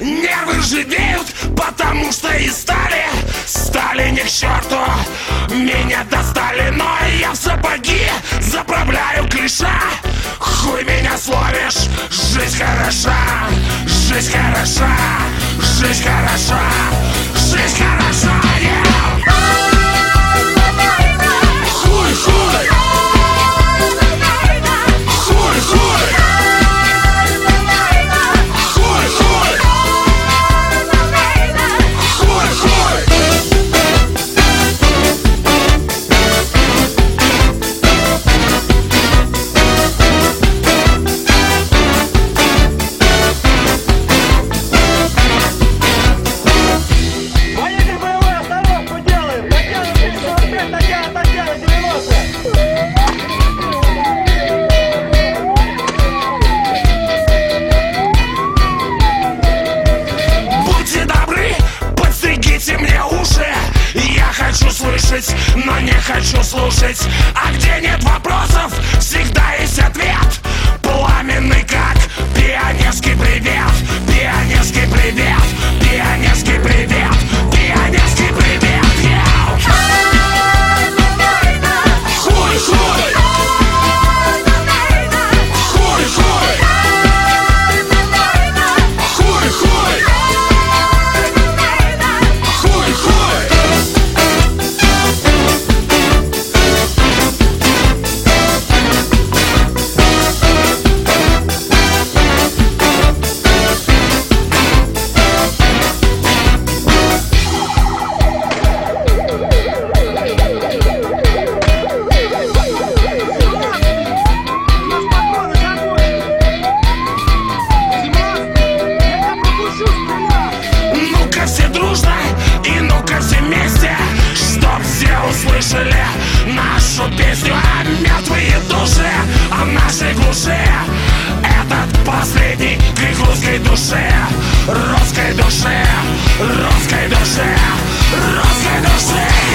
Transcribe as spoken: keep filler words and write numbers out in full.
Нервы ржавеют, потому что и стали Стали не к черту, меня достали. Но я в сапоги заправляю клише. Хуй меня словишь, жизнь хороша, жизнь хороша, жизнь хороша, жизнь хороша, yeah! Хуй, хуй! Хуй, хуй! Хуй, хуй! Хуй, хуй! Поедем боевой остановку делаем! Татьяна триста сорок пять, Татьяна, Татьяна девяносто! Будьте добры, подстригите мне уши. Я хочу слышать, но не хочу слушать. А где нет вопросов, всегда есть ответ. Пламенный как пионерский привет. Пионерский привет. Пионерский привет. Пионерский привет, yeah! Хуй, хуй! Хуй, хуй! Хуй, хуй! Хуй, хуй! Ну-ка все дружно и ну-ка все вместе, чтоб все услышали нашу песню. А мертвые души, а в нашей глуши этот последний крик русской души. Русской души, русской души, русской души.